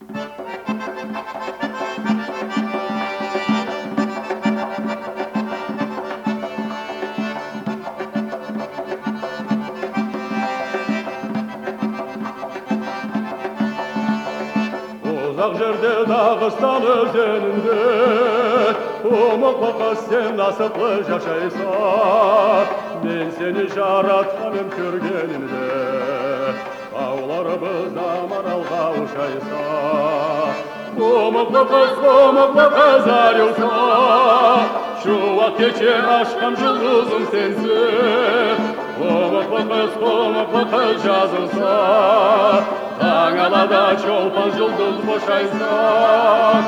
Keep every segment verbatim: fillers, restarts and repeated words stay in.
Uzak жерде Dağıstan özенінде Умықлы қыз сен насыплы жашайсан Мен сені жаратқаным көргенімде Тауларыбыз амаралға ұшайсан Умықлы қыз, умықлы қыз арылсан Шуақ кече ашқам жұлдызым сенсің Умықлы қыз, умықлы қыз жазылсан Таң алада чолпан жұлдыз бошайсан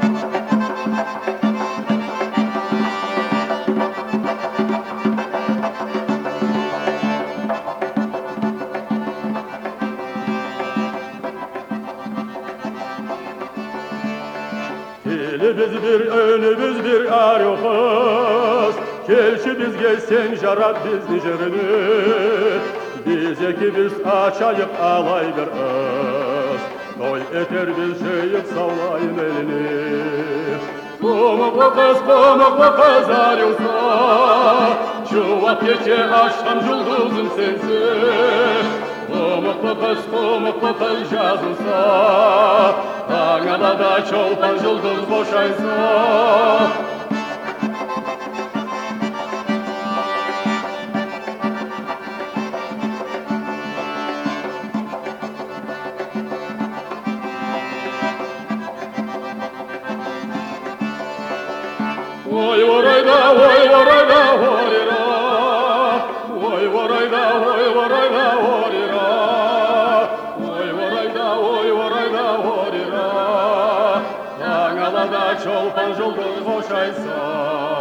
Тіліміз бір, өніміз бір ару қыз Келші бізге сен жарат бізді жеріні Biz ikimiz açayıp alay bir ız Toy eter biz şeyip savlayın elini Kumuklu kız, kumuklu kız arıyorsa Çuvak geçe aşkım жұлдызым sensin Kumuklu kız, kumuklu kız жазылса Таң алада çolpan жұлдыз boşaysa Oy orayda, oy orayda, orira Oy orayda, oy orayda, orira Oy orayda, oy orayda, orira Taң alada çolpan жұлдыз boşaysa